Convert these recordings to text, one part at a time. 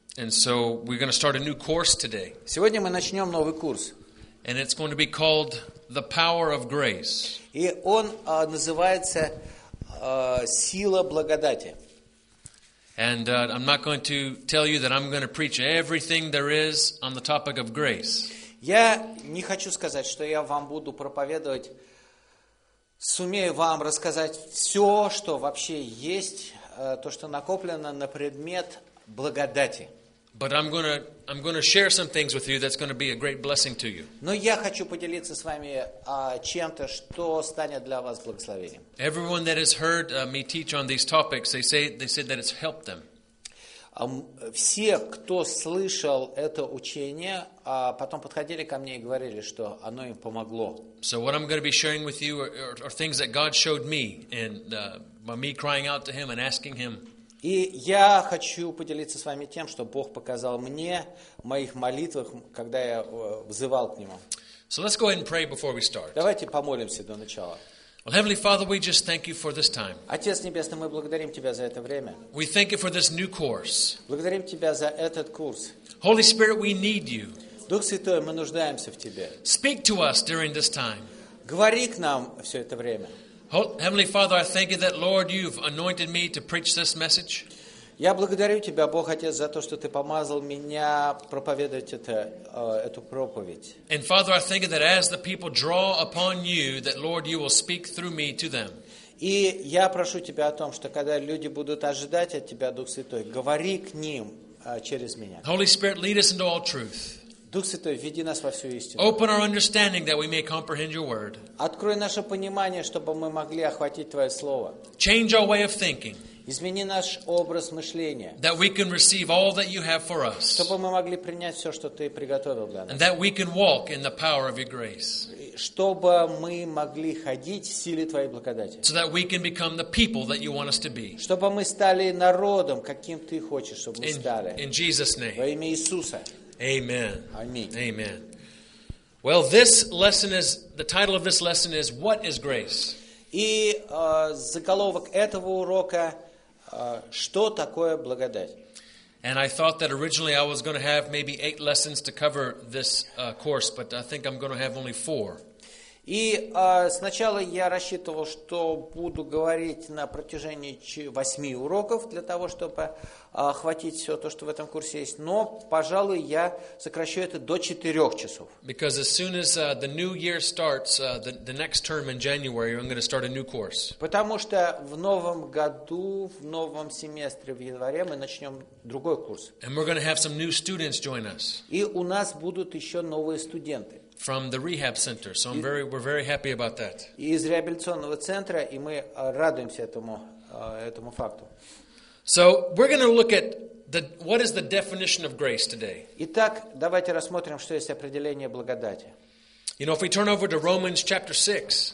And so we're going to start a new course today. Сегодня мы начнем новый курс. And it's going to be called The Power of Grace. И он называется «Сила благодати». And I'm not going to tell you that I'm going to preach everything there is on the topic of grace. Я не хочу сказать, что я вам буду проповедовать, сумею вам рассказать все, что вообще есть, то, что накоплено на предмет благодати. But I'm going to share some things with you that's going to be a great blessing to you. Но я хочу поделиться с вами чем-то, что станет для вас благословением. Everyone that has heard me teach on these topics, they said that it's helped them. Все, кто слышал это учение, потом подходили ко мне и говорили, что оно им помогло. So what I'm going to be sharing with you are things that God showed me, and by me crying out to Him and asking Him. И я хочу поделиться с вами тем, что Бог показал мне в моих молитвах, когда я взывал к Нему. So let's go ahead and pray before we start. Давайте помолимся до начала. Well, Heavenly Father, we just thank you for this time. Отец Небесный, мы благодарим Тебя за это время. We thank you for this new course. Благодарим Тебя за этот курс. Holy Spirit, we need you. Дух Святой, мы нуждаемся в Тебе. Speak to us during this time. Говори к нам все это время. Heavenly Father, I thank you that, Lord, you've anointed me to preach this message. Я благодарю Тебя, Бог Отец, за то, что Ты помазал меня проповедовать эту проповедь. And Father, I thank you that as the people draw upon you, that, Lord, you will speak through me to them. И я прошу Тебя о том, что когда люди будут ожидать от Тебя, Дух Святой, говори к ним через меня. Holy Spirit, lead us into all truth. Дух Святой, веди нас во всю истину. Open our understanding that we may comprehend your word. Открой наше понимание, чтобы мы могли охватить Твое Слово. Change our way of thinking. Измени наш образ мышления. That we can receive all that you have for us. Чтобы мы могли принять все, что Ты приготовил для нас. And that we can walk in the power of your grace. Чтобы мы могли ходить в силе Твоей благодати. So that we can become the people that you want us to be. Чтобы мы стали народом, каким Ты хочешь, чтобы мы стали. In Jesus' Во name. имя Иисуса. Amen. Аминь. Amen. Well, the title of this lesson is, What is Grace? И заголовок этого урока «Что такое благодать?». And I thought that originally I was going to have maybe 8 lessons to cover this course, but I think I'm going to have only 4. И сначала я рассчитывал, что буду говорить на протяжении 8 уроков для того, чтобы охватить все то, что в этом курсе есть. Но, пожалуй, я сокращу это до 4 часов. Because as soon as the new year starts, the next term in January, I'm going to start a new course. Потому что в новом году, в новом семестре в январе мы начнем другой курс. And we're going to have some new students join us. И у нас будут еще новые студенты. From the rehab center, so we're very happy about that. Из реабилитационного центра, и мы радуемся этому факту. So we're going to look at what is the definition of grace today. Итак, давайте рассмотрим, что есть определение благодати. You know, if we turn over to Romans chapter 6,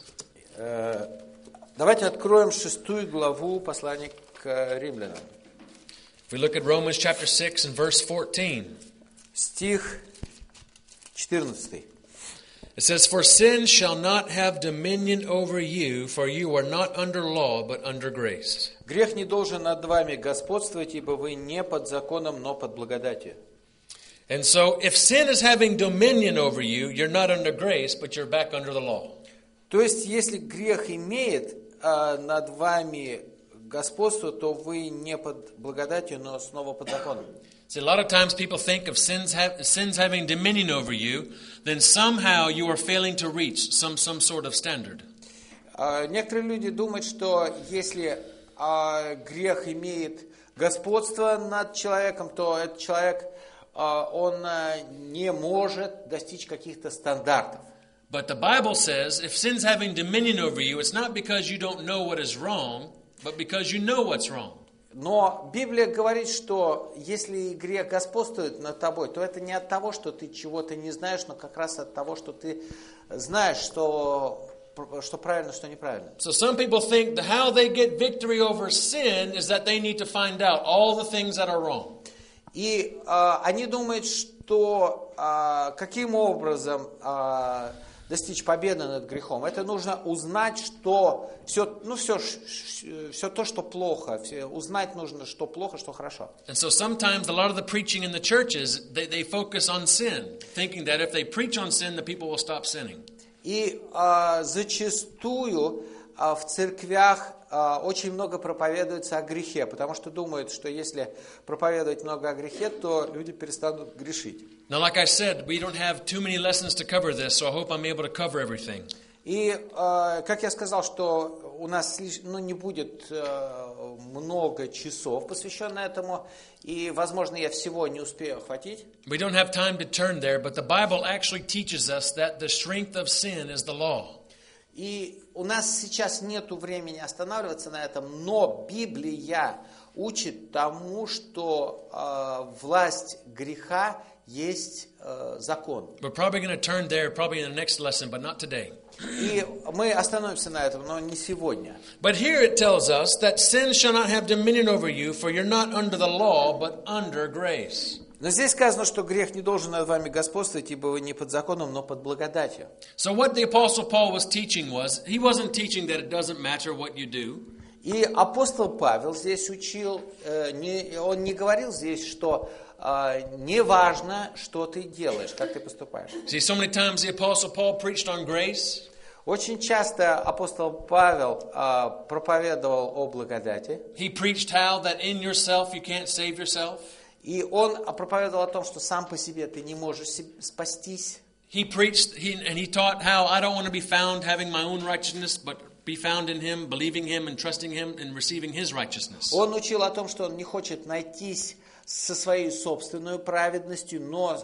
Давайте откроем 6 главу послания к римлянам. if we look at Romans chapter 6 and verse 14, Стих 14. it says, "For sin shall not have dominion over you, for you are not under law, but under grace." Грех не должен над вами господствовать, ибо вы не под законом, но под благодатью. And so, if sin is having dominion over you, you're not under grace, but you're back under the law. То есть, если грех имеет над вами господство, то вы не под благодатью, но снова под законом. See, a lot of times people think of sins having dominion over you, then somehow you are failing to reach some sort of standard. Некоторые люди думают, что если грех имеет господство над человеком, то этот человек, он не может достичь каких-то стандартов. But the Bible says, if sin's having dominion over you, it's not because you don't know what is wrong, but because you know what's wrong. Но Библия говорит, что если грех господствует над тобой, то это не от того, что ты чего-то не знаешь, но как раз от того, что ты знаешь, что правильно, что неправильно. So some people think that how they get victory over sin is that they need to find out all the things that are wrong. И они думают, что каким образом достичь победы над грехом. Это нужно узнать, что все то, что плохо. Узнать нужно, что плохо, что хорошо. And so sometimes a lot of the preaching in the churches, they focus on sin, thinking that if they preach on sin, the people will stop sinning. И зачастую в церквях очень много проповедуется о грехе, потому что думают, что если проповедовать много о грехе, то люди перестанут грешить. Now, like I said, we don't have too many lessons to cover this, so I hope I'm able to cover everything. И, как я сказал, что у нас не будет много часов, посвященных этому, и, возможно, я всего не успею охватить. We don't have time to turn there, but the Bible actually teaches us that the strength of sin is the law. И у нас сейчас нет времени останавливаться на этом, но Библия учит тому, что власть греха есть закон. We're probably going to turn there probably in the next lesson, but not today. И мы остановимся на этом, но не сегодня. But here it tells us that sin shall not have dominion over you, for you're not under the law, but under grace. Но здесь сказано, что грех не должен над вами господствовать, ибо вы не под законом, но под благодатью. So what the Apostle Paul was teaching was, he wasn't teaching that it doesn't matter what you do. И апостол Павел здесь учил, он не говорил здесь, что не важно, что ты делаешь, как ты поступаешь. See, so many times the Apostle Paul preached on grace. Очень часто апостол Павел проповедовал о благодати. He preached how that in yourself you can't save yourself. И он проповедовал о том, что сам по себе ты не можешь спастись. He preached and he taught how I don't want to be found having my own righteousness, but be found in Him, believing Him and trusting Him and receiving His righteousness. Он учил о том, что он не хочет найтись со своей собственной праведностью, но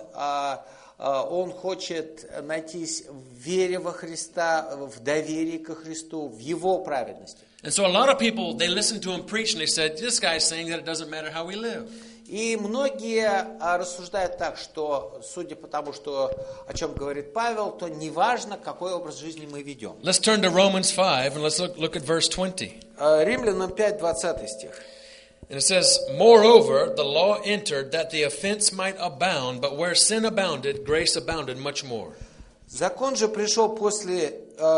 он хочет найтись в вере во Христа, в доверии ко Христу, в Его праведности. And so a lot of people, they listened to him preach and they said, this guy's saying that it doesn't matter how we live. И многие рассуждают так, что, судя по тому, что, о чем говорит Павел, то неважно, какой образ жизни мы ведем. Let's turn to Romans 5 and let's look at verse 20. Римлянам 5, 20 стих. And it says, moreover, the law entered that the offense might abound, but where sin abounded, grace abounded much more. Закон же пришел после,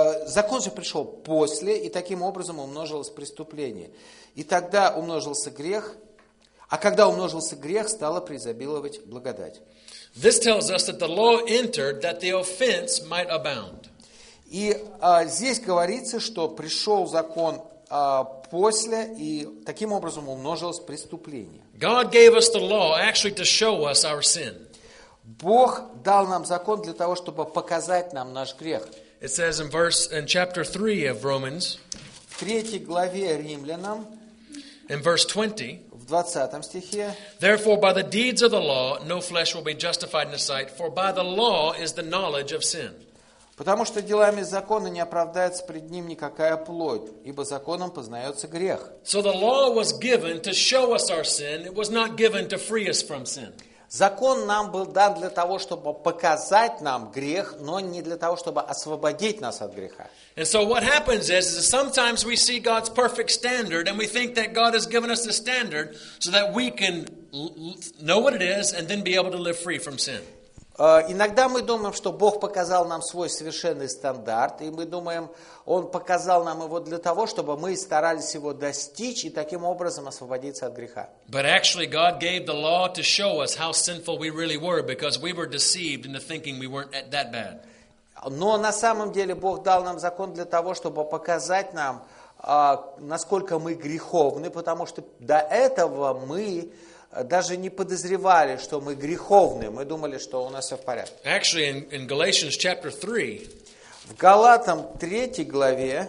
и таким образом умножилось преступление. И тогда умножился грех, а когда умножился грех, стало преизобиловать благодать. This tells us that the law entered that the offense might abound. И здесь говорится, что пришел закон после, и таким образом умножилось преступление. God gave us the law actually to show us our sin. Бог дал нам закон для того, чтобы показать нам наш грех. It says in chapter 3 of Romans, В 3 главе Римлянам, in verse 20, в 20 стихе, therefore by the deeds of the law no flesh will be justified in the sight, for by the law is the knowledge of sin. потому что делами закона не оправдается пред ним никакая плоть, ибо законом познается грех. So the law was given to show us our sin. It was not given to free us from sin. Закон нам был дан для того, чтобы показать нам грех, но не для того, чтобы освободить нас от греха. And so what happens is sometimes we see God's perfect standard and we think that God has given us the standard so that we can know what it is and then be able to live free from sin. Иногда мы думаем, что Бог показал нам свой совершенный стандарт, и мы думаем, Он показал нам его для того, чтобы мы старались его достичь и таким образом освободиться от греха. But actually God gave the law to show us how sinful we really were because we were deceived into thinking we weren't that bad. Но на самом деле Бог дал нам закон для того, чтобы показать нам, насколько мы греховны, потому что до этого мы даже не подозревали, что мы греховны. Мы думали, что у нас все в порядке. Actually, in Galatians chapter 3, в Галатам 3 главе,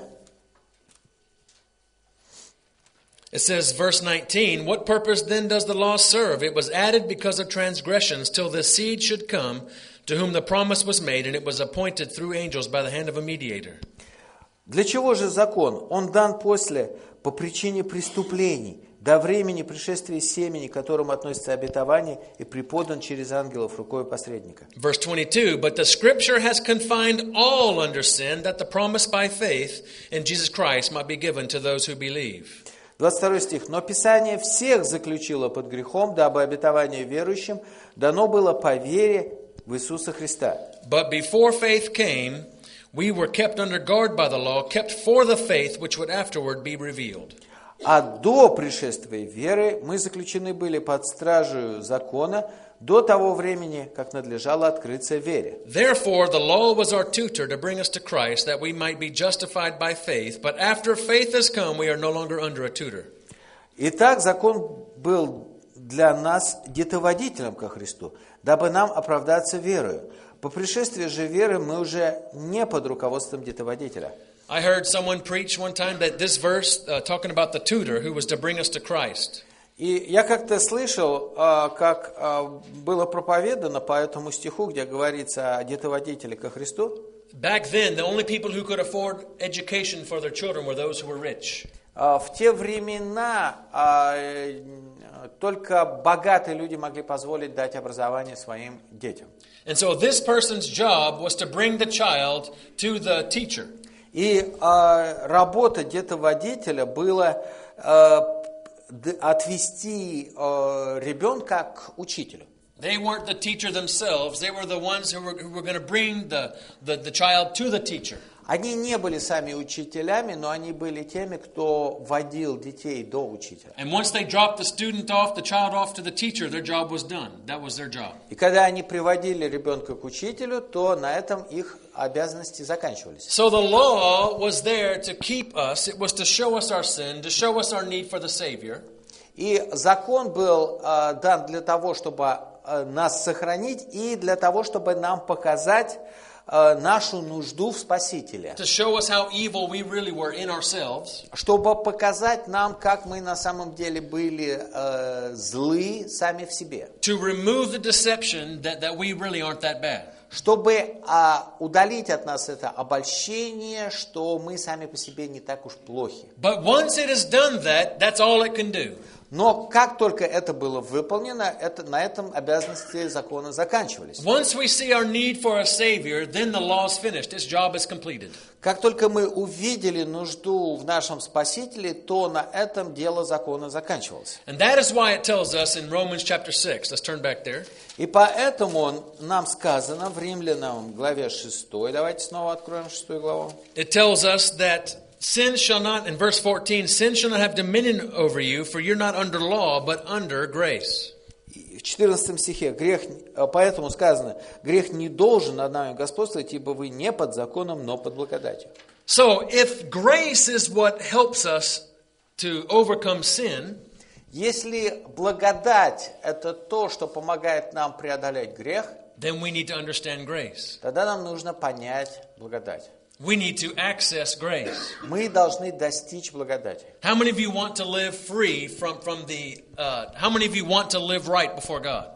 it says, verse 19, what purpose then does the law serve? It was added because of transgressions till the seed should come, to whom the promise was made, and it was appointed through angels by the hand of a mediator. Для чего же закон? Он дан после, по причине преступлений, до времени пришествия семени, к которому относится обетование, и преподан через ангелов рукой посредника. Verse 22, but the scripture has confined all under sin, that the promise by faith in Jesus Christ might be given to those who believe. 22 стих. Но Писание всех заключило под грехом, дабы обетование верующим дано было по вере в Иисуса Христа. But before faith came, We were kept under guard by the law, kept for the faith which would afterward be revealed. А до пришествия веры мы заключены были под стражей закона до того времени, как надлежало открыться вере. Therefore, the law was our tutor to bring us to Christ, that we might be justified by faith. But after faith has come, we are no longer under a tutor. Итак, закон был для нас детоводителем ко Христу, дабы нам оправдаться верою. По пришествии же веры мы уже не под руководством детоводителя. I heard someone preach one time that this verse, talking about the tutor who was to bring us to Christ. И я как-то слышал, как было проповедано по этому стиху, где говорится о детоводителе ко Христу. Back then, the only people who could afford education for their children were those who were rich. В те времена только богатые люди могли позволить дать образование своим детям. And so this person's job was to bring the child to the teacher. И работа детоводителя была отвести ребенка к учителю. They weren't the teacher themselves. They were the ones who were going to bring the child to the teacher. Они не были сами учителями, но они были теми, кто водил детей до учителя. And once they dropped the student off, the child off to the teacher, their job was done. That was their job. И когда они приводили ребенка к учителю, то на этом их обязанности заканчивались. So the law was there to keep us. It was to show us our sin, to show us our need for the Savior. И закон был дан для того, чтобы нас сохранить, и для того, чтобы нам показать нашу нужду в Спасителе. To show us how evil we really were in ourselves. Чтобы показать нам, как мы на самом деле были злы сами в себе. To remove the deception that we really aren't that bad. Чтобы удалить от нас это обольщение, что мы сами по себе не так уж плохи. But once it has done that, that's all it can do. Но как только это было выполнено, на этом обязанности закона заканчивались. Once we see our need for a Savior, then the law is finished. Its job is completed. Как только мы увидели нужду в нашем Спасителе, то на этом дело закона заканчивалось. And that is why it tells us in Romans chapter 6. Let's turn back there. И поэтому нам сказано в Римлянам главе 6, давайте снова откроем 6 главу. It tells us that sin shall not, in verse 14, sin shall not have dominion over you, for you're not under law, but under grace. В 14 стихе, поэтому сказано, грех не должен над нами господствовать, ибо вы не под законом, но под благодатью. So, if grace is what helps us to overcome sin, если благодать – это то, что помогает нам преодолеть грех, then we need to understand grace. тогда нам нужно понять благодать. We need to access grace. Мы должны достичь благодати. How many of you want to live free from the, how many of you want to live right before God?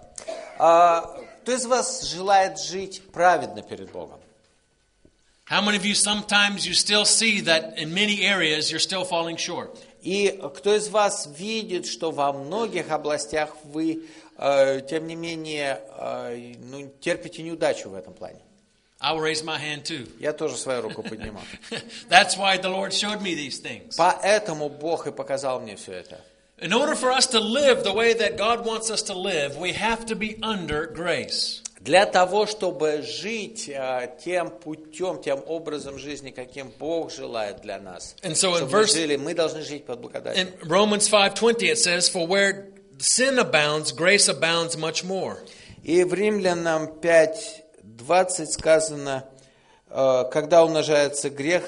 Кто из вас желает жить праведно перед Богом? How many of you sometimes you still see that in many areas you're still falling short? И кто из вас видит, что во многих областях вы, тем не менее, терпите неудачу в этом плане? I will raise my hand too. Я тоже свою руку поднимал. That's why the Lord showed me these things. Поэтому Бог и показал мне все это. In order for us to live the way that God wants us to live, we have to be under grace. Для того, чтобы жить тем путем, тем образом жизни, каким Бог желает для нас, And so in чтобы мы жили, мы должны жить под благодатью. In Romans 5:20 it says, "For where sin abounds, grace abounds much more." И в Римлянам 5:20 сказано, когда умножается грех,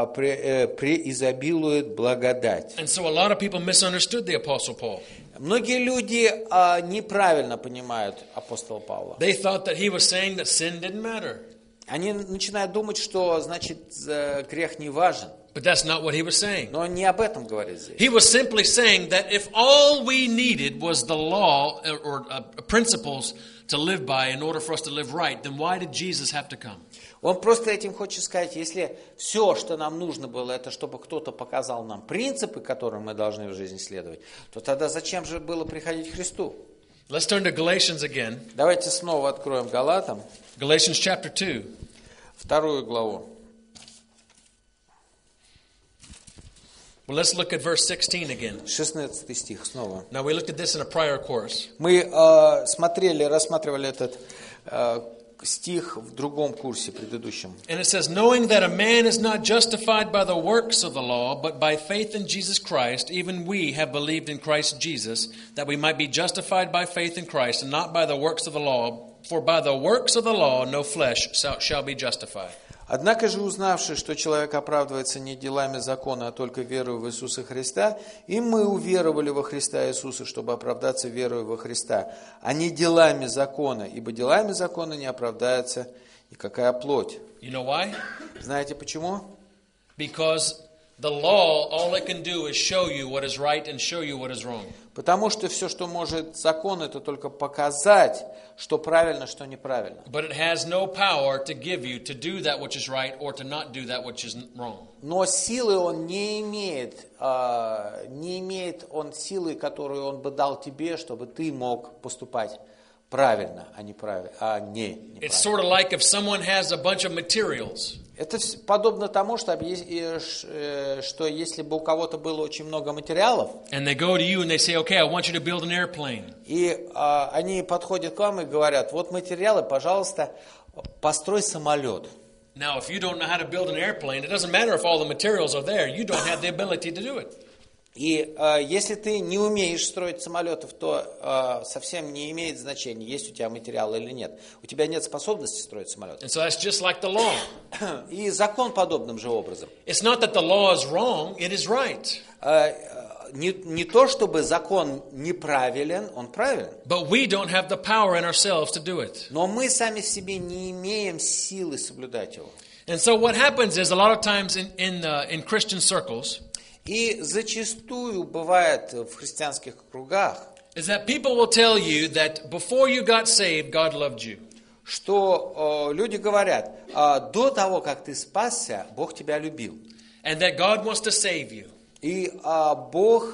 преизобилует благодать. And so a lot of people misunderstood the Apostle Paul. Многие люди неправильно понимают апостола Павла. They thought that he was saying that sin didn't matter. Они начинают думать, что, значит, грех не важен. But that's not what he was saying. Но он не об этом говорит здесь. He was simply saying that if all we needed was the law or principles to live by in order for us to live right, then why did Jesus have to come? Он просто этим хочет сказать, если все, что нам нужно было, это чтобы кто-то показал нам принципы, которым мы должны в жизни следовать, то тогда зачем же было приходить к Христу? Let's turn to Galatians again. Давайте снова откроем Галатам, Galatians chapter 2. 2 главу. Well, let's look at verse 16 again. 16 стих снова. Now, we looked at this in a prior course. Мы рассматривали этот стих в другом курсе предыдущем. And it says, knowing that a man is not justified by the works of the law, but by faith in Jesus Christ, even we have believed in Christ Jesus, that we might be justified by faith in Christ, and not by the works of the law. For by the works of the law no flesh shall be justified. Однако же, узнавши, что человек оправдывается не делами закона, а только верою в Иисуса Христа, и мы уверовали во Христа Иисуса, чтобы оправдаться верою во Христа, а не делами закона, ибо делами закона не оправдается никакая плоть. You know why? Знаете почему? Because the law, all it can do is show you what is right and show you what is wrong. Потому что все, что может закон, это только показать, что правильно, что неправильно. But it has no power to give you to do that which is right or to not do that which is wrong. Но силы он не имеет он силы, которую он бы дал тебе, чтобы ты мог поступать правильно, а не неправильно. It's sort of like if someone has a bunch of materials. Это подобно тому, что если бы у кого-то было очень много материалов, And they go to you and they say, okay, I want you to build an airplane. и они подходят к вам и говорят, вот материалы, пожалуйста, построй самолет. Now, if you don't know how to build an airplane, it doesn't matter if all the materials are there. You don't have the ability to do it. И если ты не умеешь строить самолетов, то совсем не имеет значения, есть у тебя материал или нет. У тебя нет способности строить самолеты. And so that's just like the law. И закон подобным же образом. It's not that the law is wrong, it is right. Не то, чтобы закон неправилен, он правилен. But we don't have the power in ourselves to do it. Но мы сами в себе не имеем силы соблюдать его. And so what happens is a lot of times in Christian circles, И зачастую бывает в христианских кругах, is that people will tell you that before you got saved, God loved you. что люди говорят, до того, как ты спасся, Бог тебя любил. And that God wants to save you. И Бог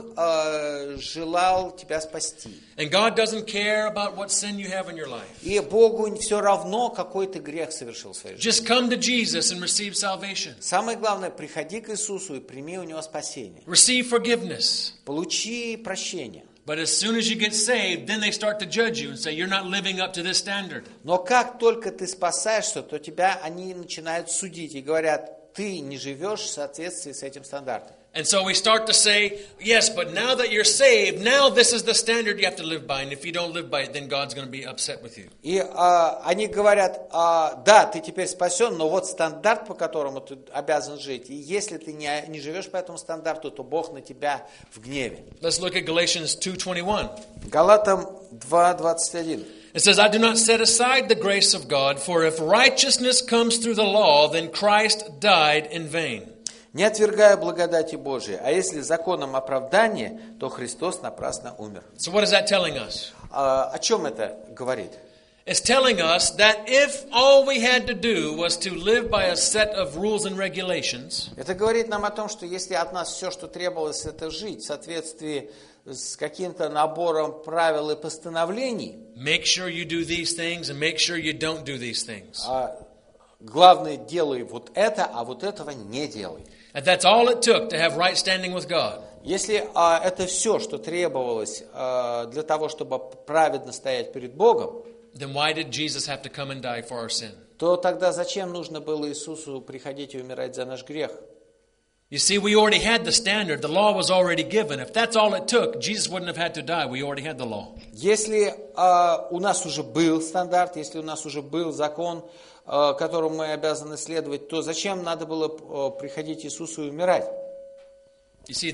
желал тебя спасти. And God doesn't care about what sin you have in your life. И Богу все равно, какой ты грех совершил в своей жизни. Just come to Jesus and receive salvation. Самое главное, приходи к Иисусу и прими у Него спасение. Receive forgiveness. Получи прощение. But as soon as you get saved, then they start to judge you and say, you're not living up to this standard. Но как только ты спасаешься, то тебя они начинают судить и говорят, ты не живешь в соответствии с этим стандартом. And so we start to say, yes, but now that you're saved, now this is the standard you have to live by. And if you don't live by it, then God's going to be upset with you. И они говорят, да, ты теперь спасен, но вот стандарт, по которому ты обязан жить. И если ты не живешь по этому стандарту, то Бог на тебя в гневе. Let's look at Galatians 2:21. Галатам 2:21. It says, I do not set aside the grace of God, for if righteousness comes through the law, then Christ died in vain. Не отвергаю благодати Божией, а если законом оправдание, то Христос напрасно умер. So what is that telling us? О чем это говорит? It's telling us that if all we had to do was to live by a set of rules and regulations, Это говорит нам о том, что если от нас все, что требовалось, это жить в соответствии с каким-то набором правил и постановлений, make sure you do these things and make sure you don't do these things. Главное, делай вот это, а вот этого не делай. And that's all it took to have right standing with God. Если это все, что требовалось для того, чтобы праведно стоять перед Богом, Then why did Jesus have to come and die for our sin? то тогда зачем нужно было Иисусу приходить и умирать за наш грех? You see, we already had the standard. The law was already given. If that's all it took, Jesus wouldn't have had to die. We already had the law. Если у нас уже был стандарт, если у нас уже был закон, которому мы обязаны следовать, то зачем надо было приходить Иисусу и умирать? You see,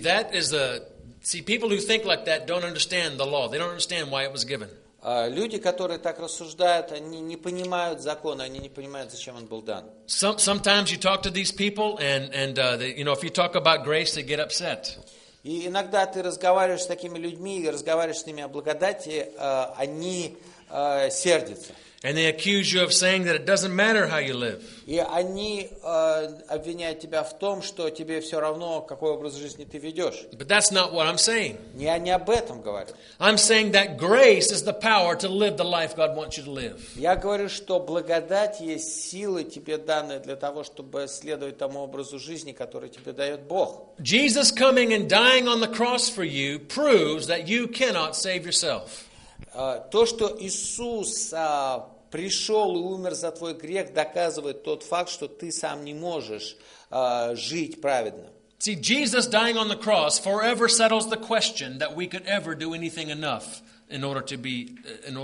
people who think like that don't understand the law. They don't understand why it was given. Люди, которые так рассуждают, они не понимают закона, они не понимают, зачем он был дан. Sometimes you talk to these people, and if you talk about grace, they get upset. И иногда ты разговариваешь с такими людьми, и разговариваешь с ними о благодати, они сердятся. And they accuse you of saying that it doesn't matter how you live. И они обвиняют тебя в том, что тебе все равно, какой образ жизни ты ведешь. But that's not what I'm saying. Я не об этом говорю. I'm saying that grace is the power to live the life God wants you to live. Я говорю, что благодать есть силы тебе данные для того, чтобы следовать тому образу жизни, который тебе дает Бог. Jesus coming and dying on the cross for you proves that you cannot save yourself. То, что Иисус пришел и умер за твой грех, доказывает тот факт, что ты сам не можешь жить праведно. See, Jesus dying on the cross forever settles the question that we could ever do anything enough in order to be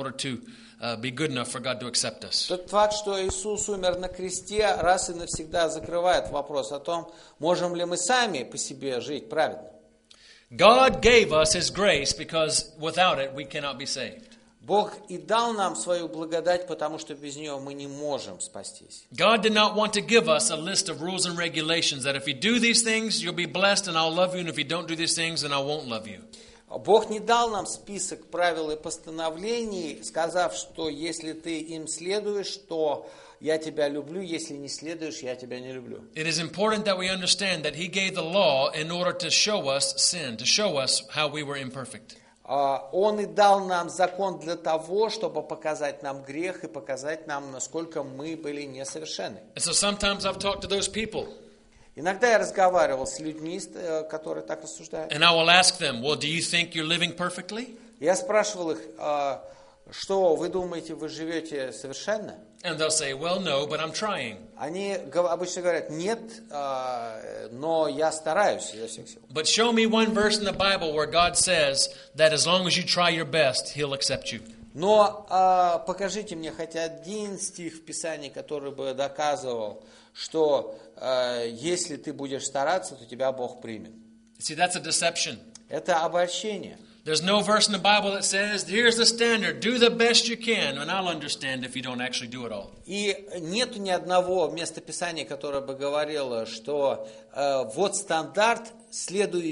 good enough for God to accept us. Тот факт, что Иисус умер на кресте, раз и навсегда закрывает вопрос о том, можем ли мы сами по себе жить праведно. God gave us His grace because without it we cannot be saved. Бог и дал нам свою благодать, потому что без нее мы не можем спастись. God did not want to give us a list of rules and regulations that if you do these things, you'll be blessed and I'll love you, and if you don't do these things, then I won't love you. Бог не дал нам список правил и постановлений, сказав, что если ты им следуешь, то я тебя люблю, если не следуешь, я тебя не люблю. It is important that we understand that He gave the law in order to show us sin, to show us how we were imperfect. Он и дал нам закон для того, чтобы показать нам грех и показать нам, насколько мы были несовершенны. And so sometimes I've talked to those people. Иногда я разговаривал с людьми, которые так рассуждают. And I will ask them, well, do you think you're living perfectly? Я спрашивал их, что вы думаете, вы живете совершенно? And they'll say, well, no, but I'm trying. Они обычно говорят, нет, но я стараюсь изо всех сил. But show me one verse in the Bible where God says that as long as you try your best, He'll accept you. Но покажите мне хотя один стих в Писании, который бы доказывал, что если ты будешь стараться, то тебя Бог примет. See, that's a deception. Это обольщение. There's no verse in the Bible that says, here's the standard, do the best you can, and I'll understand if you don't actually do it all. И нету ни одного местописания, которое бы говорило, что вот стандарт, следуй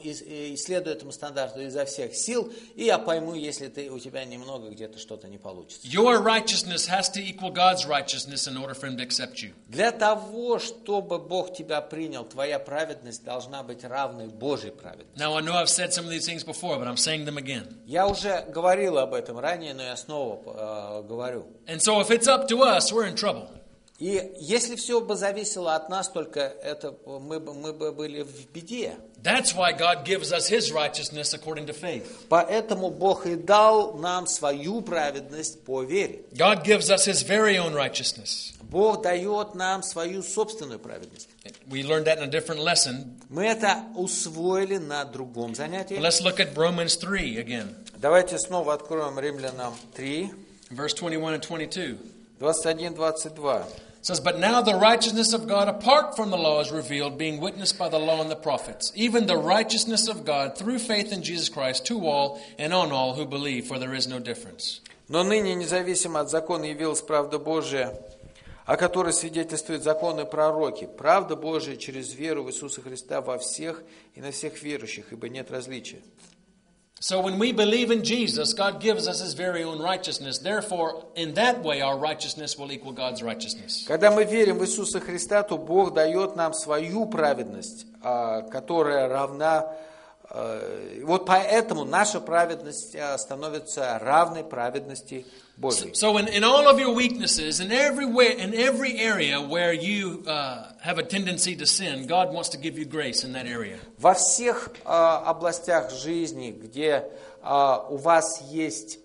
этому стандарту изо всех сил, и я пойму, если у тебя немного где-то что-то не получится. Your righteousness has to equal God's righteousness in order for Him to accept you. Для того, чтобы Бог тебя принял, твоя праведность должна быть равной Божьей праведности. Now, I know I've said some of these things before, but I'm saying them again. Я уже говорил об этом ранее, но я снова говорю. And so if it's up to us, we're in trouble. И если все бы зависело от нас, только это мы бы были в беде. That's why God gives us His righteousness according to faith. Поэтому Бог и дал нам свою праведность по вере. God gives us His very own righteousness. Бог дает нам свою собственную праведность. We learned that in a different lesson. Мы это усвоили на другом занятии. Let's look at Romans 3 again. Давайте снова откроем Римлянам 3, Verse 21 and 22. 21-22. It says, but now the righteousness of God apart from the law is revealed, being witnessed by the law and the prophets, even the righteousness of God through faith in Jesus Christ to all and on all who believe, for there is no difference. Но ныне, независимо от закона, явилась правда Божия, о которой свидетельствуют законы и пророки. Правда Божия через веру в Иисуса Христа во всех и на всех верующих, ибо нет различия. So when we believe in Jesus, God gives us His very own righteousness. Therefore, in that way, our righteousness will equal God's righteousness. Когда мы верим в Иисуса Христа, то Бог дает нам свою праведность, которая равна. Вот поэтому наша праведность становится равной праведности Божьей. So in all of your weaknesses, in every area where you have a tendency to sin, God wants to give you grace in that area. Во всех областях жизни, где у вас есть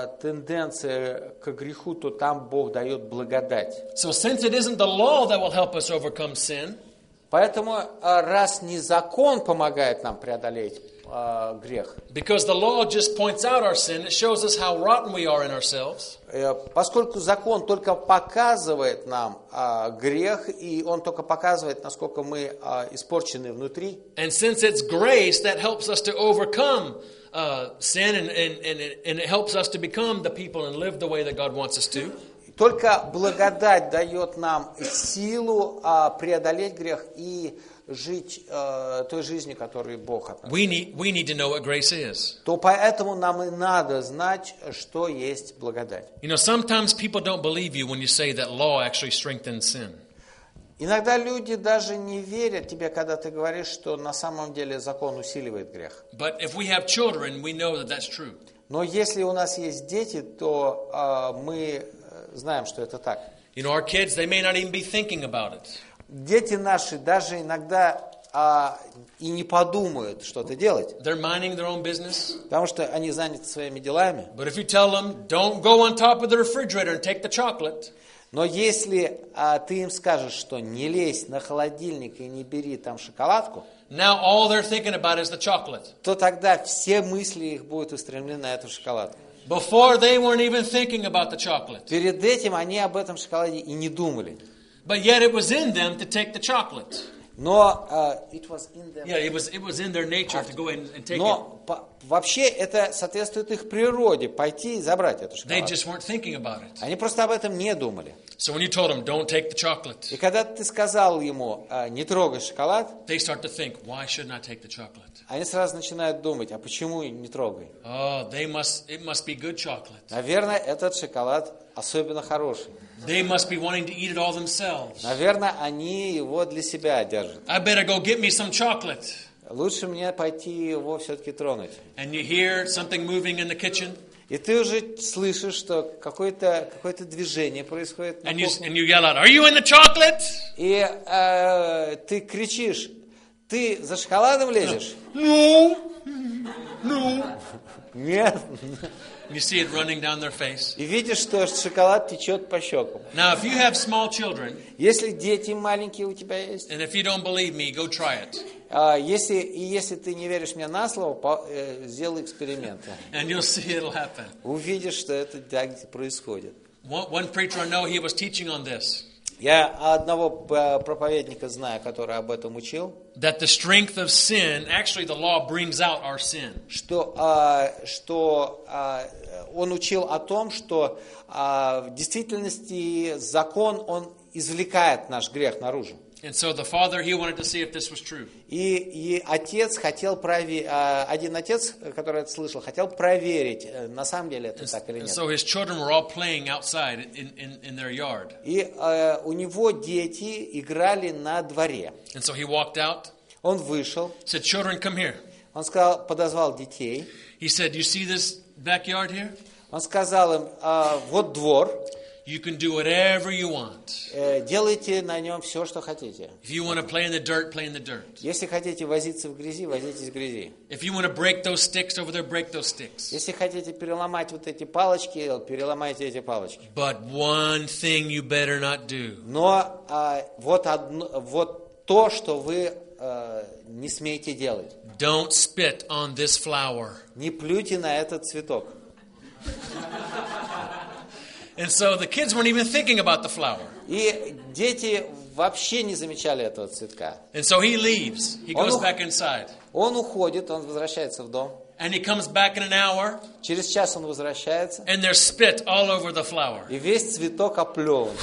тенденция к греху, то там Бог дает благодать. So since it isn't the law that will help us overcome sin, поэтому раз не закон помогает нам преодолеть грех, because the law just points out our sin, it shows us how rotten we are in ourselves. Поскольку закон только показывает нам грех, и он только показывает, насколько мы испорчены внутри. And since it's grace that helps us to overcome sin, and it helps us to become the people and live the way that God wants us to. Только благодать дает нам силу преодолеть грех и жить той жизнью, которую Бог от нас. We need to know what grace is. То поэтому нам и надо знать, что есть благодать. You know, sometimes people don't believe you when you say that law actually strengthens sin. Иногда люди даже не верят тебе, когда ты говоришь, что на самом деле закон усиливает грех. But if we have children, we know that that's true. Но если у нас есть дети, то мы знаем, что это так. You know, our kids, they may not even be thinking about it. Дети наши даже иногда и не подумают что-то делать, They're minding their own business. потому что они заняты своими делами. But if you tell them, don't go on top of the refrigerator and take the chocolate, Но если ты им скажешь, что не лезь на холодильник и не бери там шоколадку, now all they're thinking about is the chocolate. то тогда все мысли их будут устремлены на эту шоколадку. Before they weren't even thinking about the chocolate. Перед этим они об этом шоколаде и не думали. But yet it was in them to take the chocolate. Но it was in them. Yeah, it was in their nature to go ahead and take it. Но вообще это соответствует их природе, пойти и забрать эту They шоколадку. just weren't thinking about it. Они просто об этом не думали. So when you told them, don't take the chocolate, И когда ты сказал ему, не трогай шоколад, they start to think, why shouldn't I take the chocolate? они сразу начинают думать, а почему не трогай? Oh, it must be good chocolate. Наверное, этот шоколад особенно хороший. They must be wanting to eat it all themselves. Наверное, они его для себя держат. I better go get me some chocolate. Лучше мне пойти его все-таки тронуть. And you hear something moving in the kitchen, И ты уже слышишь, что какое-то движение происходит на and you кухне. yell out, are you in the chocolate? И ты кричишь, ты за шоколадом лезешь? No. Нет. You see it running down their face. И видишь, что шоколад течет по щекам. Now, if you have small children, Если дети маленькие у тебя есть, and if you don't believe me, go try it. если ты не веришь мне на слово, сделай эксперимент. And you'll see it'll happen. Увидишь, что это так происходит. One preacher I know, he was teaching on this. Я одного проповедника знаю, который об этом учил, That the strength of sin, actually the law brings out our sin. что он учил о том, что в действительности закон, он извлекает наш грех наружу. And so the father, he wanted to see if this was true. И отец хотел один отец, который это слышал, хотел проверить, на самом деле это так или And нет. so his children were all playing outside in their yard. И у него дети играли на дворе. And so he walked out, Он вышел, said, children, come here. он сказал, подозвал детей, He said, you see this backyard here? он сказал им, вот двор, You can do whatever you want. делайте на нем все, что хотите. If you want to play in the dirt, play in the dirt. Если хотите возиться в грязи, возитесь в грязи. If you want to break those sticks over there, break those sticks. Если хотите переломать вот эти палочки, переломайте эти палочки. But one thing you better not do. Но вот то, что вы не смеете делать. Don't spit on this flower. Не плюйте на этот цветок. And so the kids weren't even thinking about the flower. И дети вообще не замечали этого цветка. And so he leaves. He goes back inside. Он уходит, он возвращается в дом. And he comes back in an hour, Через час он возвращается, and there's spit all over the flower. и весь цветок оплеван.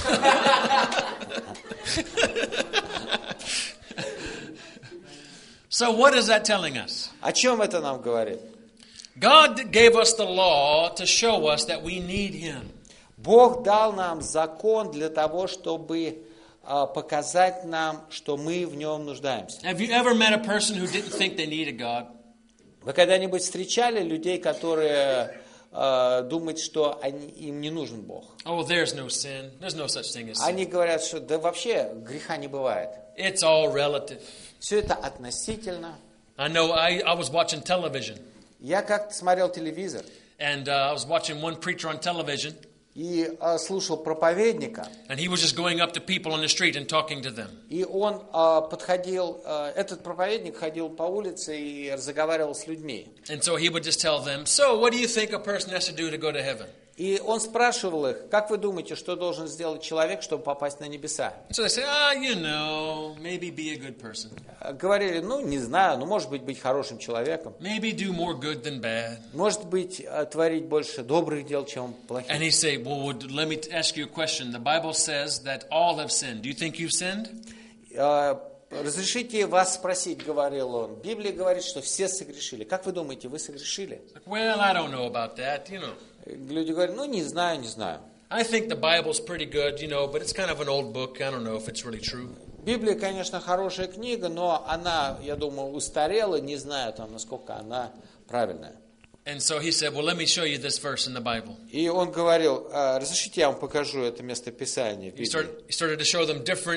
So what is that telling us? О чем это нам говорит? God gave us the law to show us that we need Him. Бог дал нам закон для того, чтобы показать нам, что мы в нем нуждаемся. Have you ever met a person who didn't think they needed God? Вы когда-нибудь встречали людей, которые думают, что им не нужен Бог? Oh, there's no sin. There's no such thing as sin. Они говорят, что да вообще греха не бывает. It's all relative. Все это относительно. I know I was watching television, Я как-то смотрел телевизор and I was watching one preacher on television, и слушал проповедника, and he was just going up to people on the street and talking to them. и он подходил, этот проповедник ходил по улице и разговаривал с людьми. And so he would just tell them, so what do you think a person has to do to go to heaven? И он спрашивал их, как вы думаете, что должен сделать человек, чтобы попасть на небеса? So they say, maybe be a good person. Говорили, не знаю, может быть хорошим человеком. Maybe do more good than bad. Может быть, творить больше добрых дел, чем плохих. And he say, well, let me ask you a question. The Bible says that all have sinned. Do you think you've sinned? Разрешите вас спросить, говорил он. Библия говорит, что все согрешили. Как вы думаете, вы согрешили? Well, I don't know about that, Люди говорят, не знаю. I think the Bible's pretty good, but it's kind of an old book. I don't know if it's really true. Библия, конечно, хорошая книга, но она, я думаю, устарела, не знаю, насколько она правильная. And so he said, well, let me show you this verse in the Bible. И он говорил, разрешите, я вам покажу это местописание в He Библии. started to show them different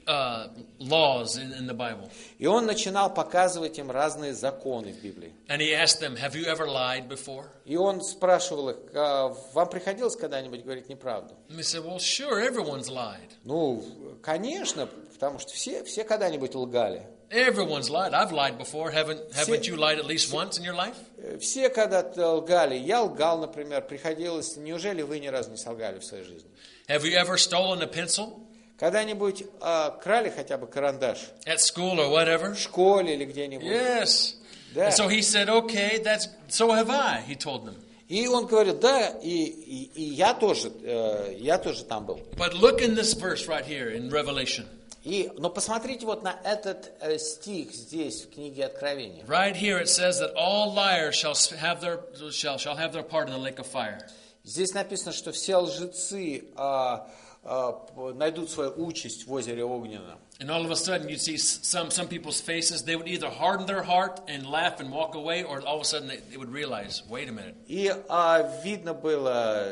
laws in the Bible. И он начинал показывать им разные законы в Библии. And he asked them, have you ever lied before? И он спрашивал их, вам приходилось когда-нибудь говорить неправду? And they said, well, sure, everyone's lied. Ну, конечно, потому что все когда-нибудь лгали. Everyone's lied. I've lied before. Haven't you lied at least once in your life? Все когда-то лгали. Я лгал, например, приходилось. Неужели вы ни разу не солгали в своей жизни? Have you ever stolen a pencil? Когда-нибудь крали хотя бы карандаш? At school or whatever? В школе или где-нибудь? Yes. Да. And so he said, okay, so have I, he told them. И он говорит, да, и я тоже там был. But look in this verse right here in Revelation. Но посмотрите вот на этот стих здесь, в книге Откровения. Right here it says that all liars shall have their part in the lake of fire. Здесь написано, что все лжецы найдут свою участь в озере Огненном. And all of a sudden you'd see some people's faces, they would either harden their heart and laugh and walk away, or all of a sudden they would realize, wait a minute. И видно было,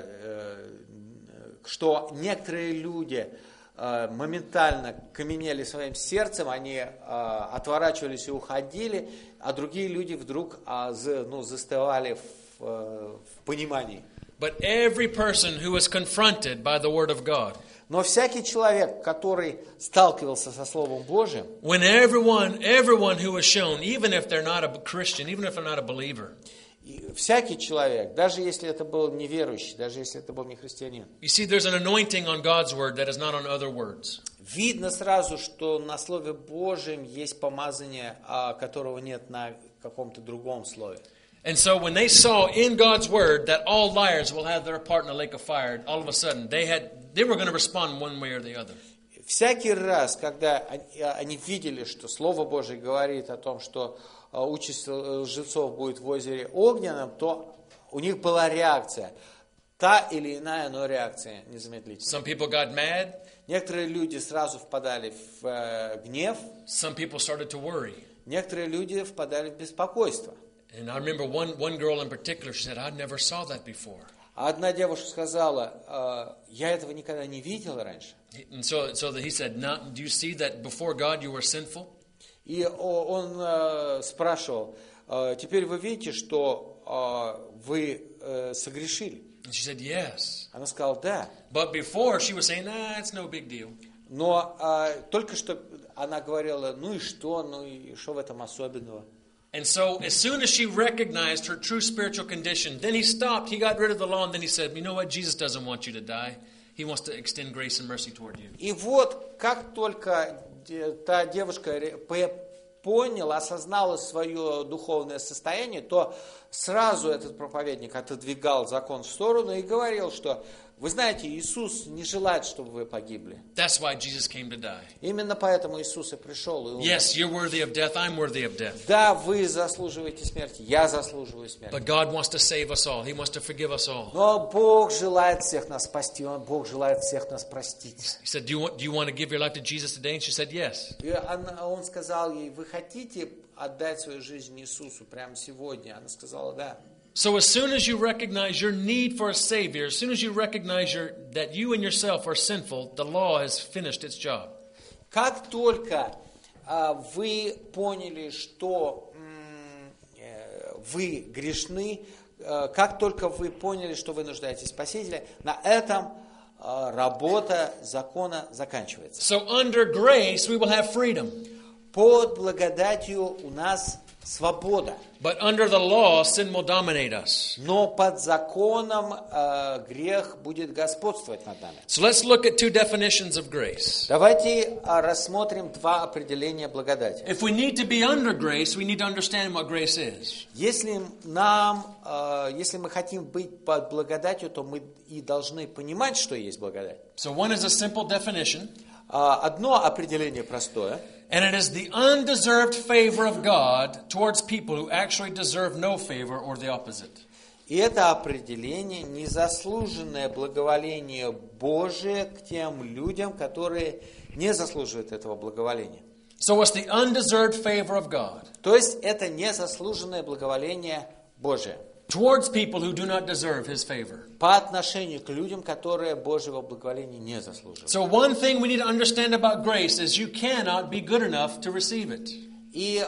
что некоторые люди моментально каменели своим сердцем, они отворачивались и уходили, а другие люди вдруг застывали в понимании. But every person who was confronted by the Word of God, но всякий человек, который сталкивался со Словом Божьим, when everyone who was shown, even if they're not a Christian, even if they're not a believer, всякий человек, даже если это был неверующий, даже если это был не христианин. You see, there's an anointing on God's word that is not on other words. Видно сразу, что на Слове Божьем есть помазание, которого нет на каком-то другом слове. And so when they saw in God's word that all liars will have their part in the lake of fire, all of a sudden they were going to respond one way or the other. Всякий раз, когда они видели, что Слово Божие говорит о том, что участь лжецов будет в озере Огненном, то у них была реакция. Та или иная, но реакция незамедлительная. Some people got mad. Некоторые люди сразу впадали в гнев. Some people started to worry. Некоторые люди впадали в беспокойство. And I remember one girl in particular, she said, I never saw that before. А одна девушка сказала, я этого никогда не видела раньше. And so he said, do you see that before God you were sinful? И он спрашивал, теперь вы видите, что вы согрешили? And she said, yes. Она сказала, да. But before she was saying, it's no big deal. Но только что она говорила, ну и что в этом особенного? And so as soon as she recognized her true spiritual condition, then he stopped, he got rid of the law, and then he said, you know what, Jesus doesn't want you to die. He wants to extend grace and mercy toward you. И вот как только та девушка поняла, осознала свое духовное состояние, то сразу этот проповедник отодвигал закон в сторону и говорил, что вы знаете, Иисус не желает, чтобы вы погибли. That's why Jesus came to die. Именно поэтому Иисус и пришел и умер. Yes, you're worthy of death, I'm worthy of death. Да, вы заслуживаете смерти, я заслуживаю смерти. But God wants to save us all. He wants to forgive us all. Но Бог желает всех нас спасти, Бог желает всех нас простить. He said, do you want to give your life to Jesus today? And she said, yes. И он сказал ей, вы хотите отдать свою жизнь Иисусу прямо сегодня? Она сказала, да. So as soon as you recognize your need for a Savior, as soon as you recognize that you and yourself are sinful, the law has finished its job. Как только вы поняли, что вы грешны, как только вы поняли, что вы нуждаетесь в Спасителе, на этом работа закона заканчивается. So under grace we will have freedom. Под благодатью у нас свобода. But under the law, sin will dominate us. Но под законом грех будет господствовать над нами. So let's look at two definitions of grace. Давайте рассмотрим два определения благодати. If we need to be under grace, we need to understand what grace is. Если мы хотим быть под благодатью, то мы и должны понимать, что есть благодать. So one is a simple definition. Одно определение простое. And it is the undeserved favor of God towards people who actually deserve no favor or the opposite. И это определение незаслуженное благоволение Божие к тем людям, которые не заслуживают этого благоволения. So what's the undeserved favor of God? То есть это незаслуженное благоволение Божие. towards people who do not deserve His favor. по отношению к людям, которые Божьего благоволения не заслуживают. So one thing we need to understand about grace is you cannot be good enough to receive it. И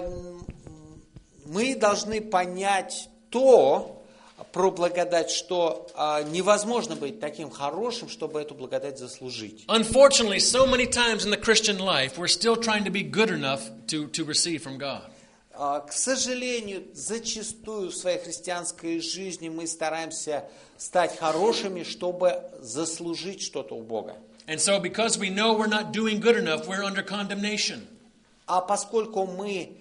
мы должны понять про благодать, что невозможно быть таким хорошим, чтобы эту благодать заслужить. Unfortunately, so many times in the Christian life, we're still trying to be good enough to receive from God. К сожалению, зачастую в своей христианской жизни мы стараемся стать хорошими, чтобы заслужить что-то у Бога. And so because we know we're not doing good enough, we're under condemnation. А поскольку мы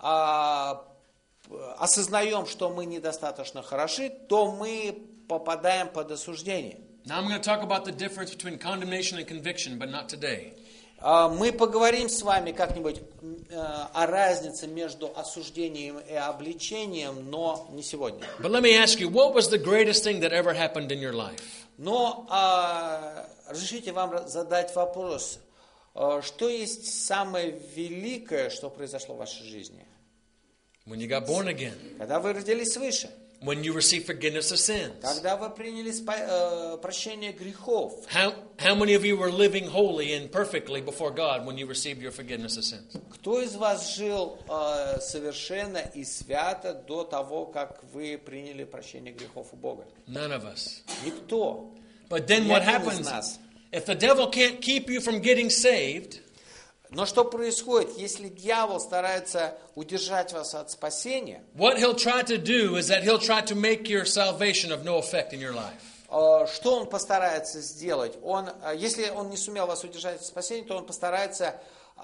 осознаем, что мы недостаточно хороши, то мы попадаем под осуждение. Now I'm going to talk about the difference between condemnation and conviction, but not today. Мы поговорим с вами как-нибудь о разнице между осуждением и обличением, но не сегодня. But let me ask you, what was the greatest thing that ever happened in your life? Но разрешите вам задать вопрос, что есть самое великое, что произошло в вашей жизни? When you got born again. Когда вы родились свыше. When you received forgiveness of sins. Когда вы приняли прощение грехов. How many of you were living holy and perfectly before God when you received your forgiveness of sins? Кто из вас жил совершенно и свято до того, как вы приняли прощение грехов у Бога? None of us. Никто. But then what happens? If the devil can't keep you from getting saved, но что происходит, если дьявол старается удержать вас от спасения? What he'll try to do is that he'll try to make your salvation of no effect in your life. Что он постарается сделать? Если он не сумел вас удержать от спасения, то он постарается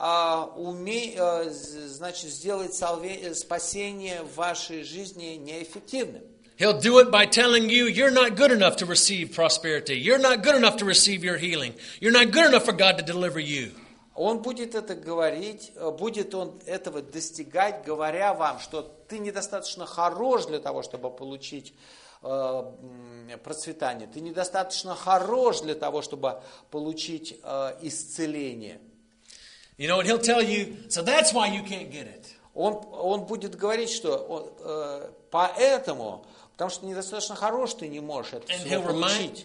сделать спасение в вашей жизни неэффективным. He'll do it by telling you you're not good enough to receive prosperity. You're not good enough to receive your healing. You're not good enough for God to deliver you. Он будет это говорить, будет он этого достигать, говоря вам, что ты недостаточно хорош для того, чтобы получить процветание. Ты недостаточно хорош для того, чтобы получить исцеление. You know, and he'll tell you, so that's why you can't get it. Он будет говорить, что поэтому, потому что недостаточно хорош, ты не можешь это все получить.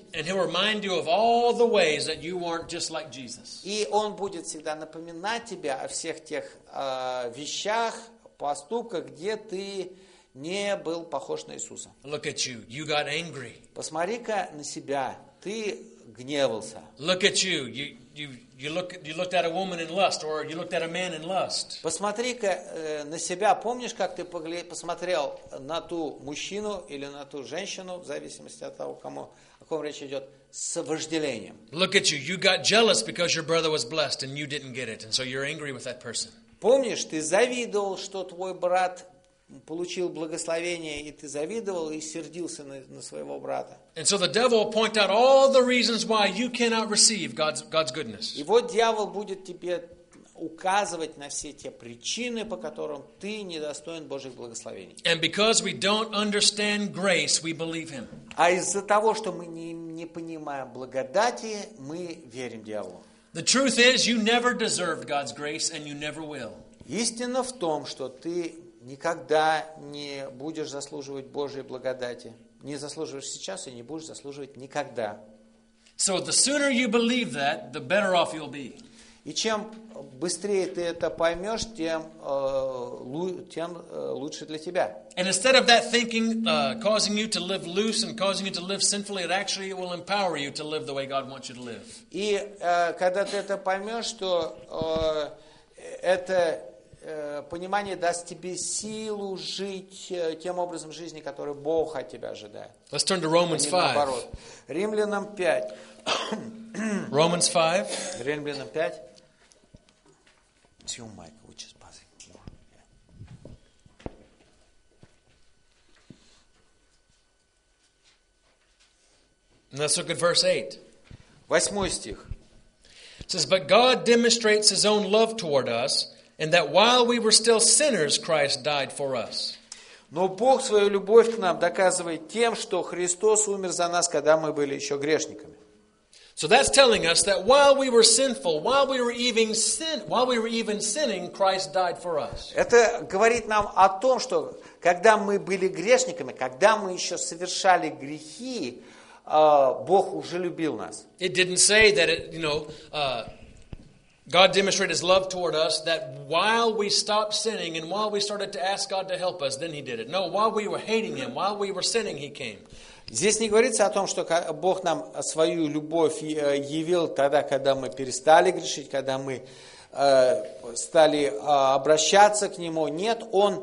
И он будет всегда напоминать тебя о всех тех вещах, поступках, где ты не был похож на Иисуса. Look at you. You got angry. Посмотри-ка на себя. Ты гневался. Look at you. You looked at a woman in lust, or you looked at a man in lust. Посмотри-ка на себя. Помнишь, как ты посмотрел на ту мужчину или на ту женщину, в зависимости от того, о ком речь идет, с вожделением? Look at you. You got jealous because your brother was blessed and you didn't get it, and so you're angry with that person. Помнишь, ты завидовал, что твой брат получил благословение, и ты завидовал и сердился на своего брата. And so the devil will point out all the reasons why you cannot receive God's goodness. И вот дьявол будет тебе указывать на все те причины, по которым ты недостоин Божьих благословений. And because we don't understand grace, we believe him. А из-за того, что мы не понимаем благодати, мы верим дьяволу. The truth is, you never deserved God's grace, and you never will. Истина в том, что ты никогда не будешь заслуживать Божьей благодати. Не заслуживаешь сейчас и не будешь заслуживать никогда. So the sooner you believe that, the better off you'll be. И чем быстрее ты это поймешь, тем лучше для тебя. And instead of that thinking causing you to live loose and causing you to live sinfully, it will empower you to live the way God wants you to live. И когда ты это поймешь, что это понимание даст тебе силу жить тем образом жизни, который Бог от тебя ожидает. Let's turn to Romans 5. Римлянам 5. Romans 5. Римлянам 5. It's your mic, which is buzzing more. And let's look at verse 8. 8 стих. It says, "But God demonstrates His own love toward us, and that while we were still sinners, Christ died for us." Но Бог свою любовь к нам доказывает тем, что Христос умер за нас, когда мы были еще грешниками. So that's telling us that while we were sinful, while we were even sinning, Christ died for us. Это говорит нам о том, что когда мы были грешниками, когда мы еще совершали грехи, Бог уже любил нас. It didn't say that God demonstrated His love toward us, that while we stopped sinning and while we started to ask God to help us, then He did it. No, while we were hating Him, while we were sinning, He came. Здесь не говорится о том, что Бог нам свою любовь явил тогда, когда мы перестали грешить, когда мы стали обращаться к Нему. Нет, Он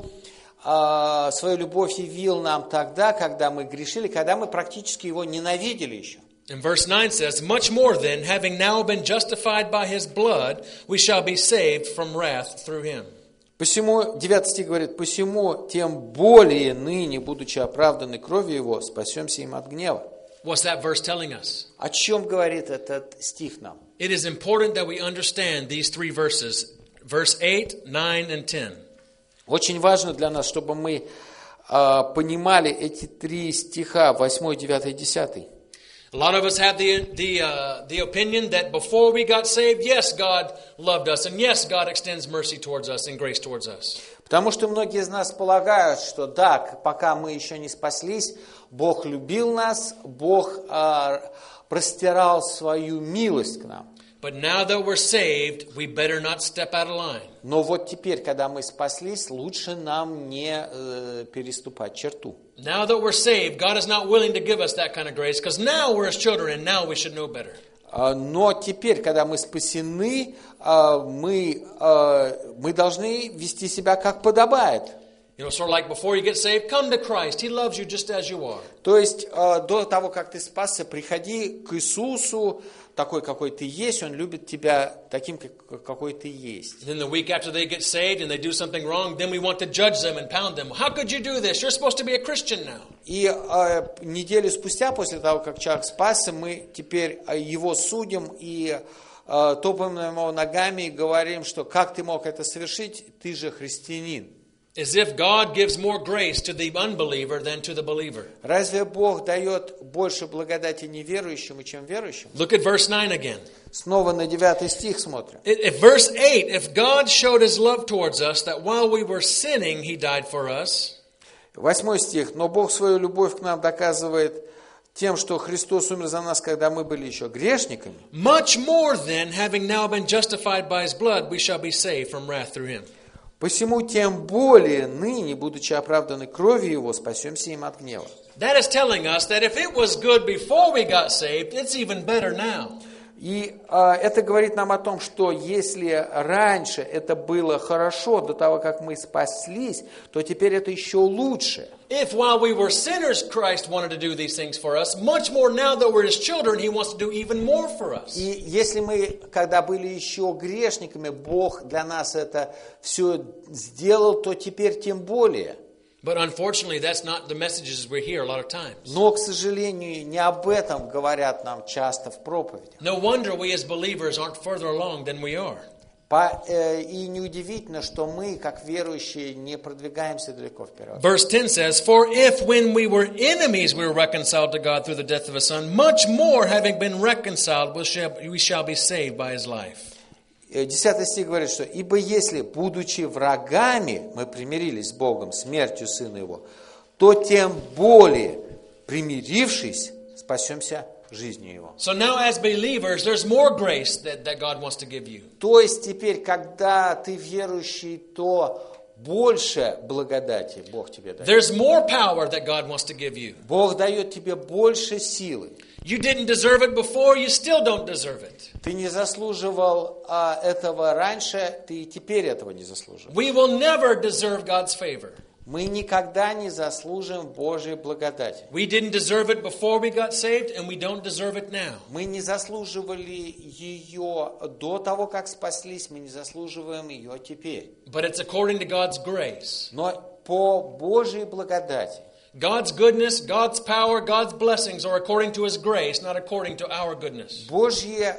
свою любовь явил нам тогда, когда мы грешили, когда мы практически Его ненавидели еще. And verse 9 says, much more then, having now been justified by His blood, we shall be saved from wrath through Him. Посему, 9 стих говорит, посему тем более ныне, будучи оправданы кровью Его, спасемся им от гнева. What's that verse telling us? О чем говорит этот стих нам? It is important that we understand these three verses, verse 8, 9, and 10. Очень важно для нас, чтобы мы понимали эти три стиха, 8, 9 и 10. A lot of us have the opinion that before we got saved, yes, God loved us, and yes, God extends mercy towards us and grace towards us. Потому что многие из нас полагают, что да, пока мы еще не спаслись, Бог любил нас, Бог простирал свою милость к нам. But now that we're saved, we better not step out of line. Но вот теперь, когда мы спаслись, лучше нам не переступать черту. Now that we're saved, God is not willing to give us that kind of grace, because now we're His children and now we should know better. Но теперь, когда мы спасены, мы должны вести себя как подобает. You know, sort of like before you get saved, come to Christ. He loves you just as you are. То есть, до того, как ты спасся, приходи к Иисусу, такой, какой ты есть, Он любит тебя таким, какой ты есть. Then the week after they get saved and they do something wrong, then we want to judge them and pound them. How could you do this? You're supposed to be a Christian now. И неделю спустя, после того, как человек спасся, мы теперь его судим и топаем его ногами и говорим, что как ты мог это совершить, ты же христианин. As if God gives more grace to the unbeliever than to the believer. Разве Бог дает больше благодати неверующему, чем верующему? Look at verse 9 again. Снова на 9 стих смотрим. Verse 8, if God showed His love towards us, that while we were sinning, He died for us. 8 стих. Но Бог свою любовь к нам доказывает тем, что Христос умер за нас, когда мы были еще грешниками. Much more then, having now been justified by His blood, we shall be saved from wrath through Him. Посему тем более ныне, будучи оправданы кровью Его, спасемся им от гнева. That is telling us that if it was good before we got saved, it's even better now. И это говорит нам о том, что если раньше это было хорошо, до того, как мы спаслись, то теперь это еще лучше. If while we were sinners, Christ wanted to do these things for us, much more now that we're His children, He wants to do even more for us. И если мы, когда были еще грешниками, Бог для нас это все сделал, то теперь тем более. But unfortunately, that's not the messages we hear a lot of times. Но, к сожалению, не об этом говорят нам часто в проповедях. No wonder we as believers aren't further along than we are. И неудивительно, что мы, как верующие, не продвигаемся далеко вперед. Verse 10 says, For if when we were enemies we were reconciled to God through the death of His Son, much more having been reconciled we shall be saved by His life. 10 стих говорит, что «Ибо если, будучи врагами, мы примирились с Богом смертью Сына Его, то тем более, примирившись, спасемся жизнью Его». So now as believers, there's more grace that God wants to give you. То есть теперь, когда ты верующий, то больше благодати Бог тебе дает. There's more power that God wants to give you. Бог дает тебе больше силы. You didn't deserve it before, you still don't deserve it. Ты не заслуживал этого раньше, ты и теперь этого не заслуживаешь. We will never deserve God's favor. Мы никогда не заслужим Божьей благодати. We didn't deserve it before we got saved, and we don't deserve it now. Мы не заслуживали ее до того, как спаслись, мы не заслуживаем ее теперь. But it's according to God's grace. Но по Божьей благодати. God's goodness, God's power, God's blessings are according to His grace, not according to our goodness. Божья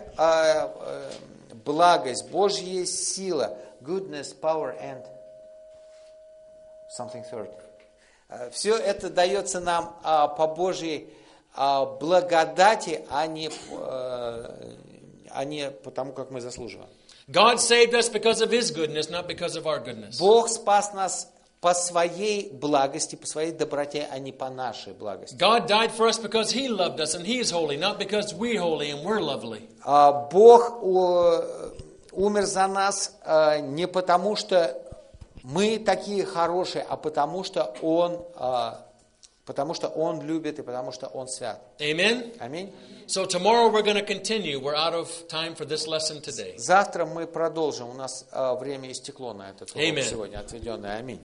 благость, Божья сила, goodness, power and something third. Все это дается нам по Божьей благодати, а не потому, как мы заслуживаем. God saved us because of His goodness, not because of our goodness. Бог спас нас по своей благости, по своей доброте, а не по нашей благости. God died for us because He loved us and He is holy, not because we're holy and we're lovely. Бог умер за нас не потому, что мы такие хорошие, а потому что Он любит и потому что Он свят. Amen? Аминь. So tomorrow we're going to continue. We're out of time for this lesson today. Завтра мы продолжим. У нас время истекло на этот урок Amen. сегодня отведенное. Аминь.